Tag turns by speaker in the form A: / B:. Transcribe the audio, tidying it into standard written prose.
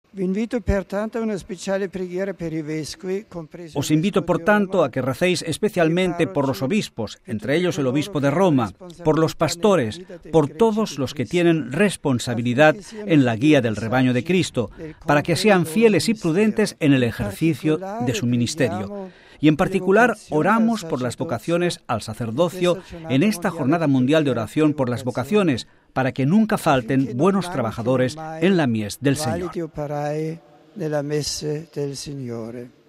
A: Os invito, por tanto, a que recéis especialmente por los obispos, entre ellos el obispo de Roma, por los pastores, por todos los que tienen responsabilidad en la guía del rebaño de Cristo, para que sean fieles y prudentes en el ejercicio de su ministerio. Y en particular oramos por las vocaciones al sacerdocio en esta Jornada Mundial de Oración por las Vocaciones, para que nunca falten buenos trabajadores en la mies del Señor.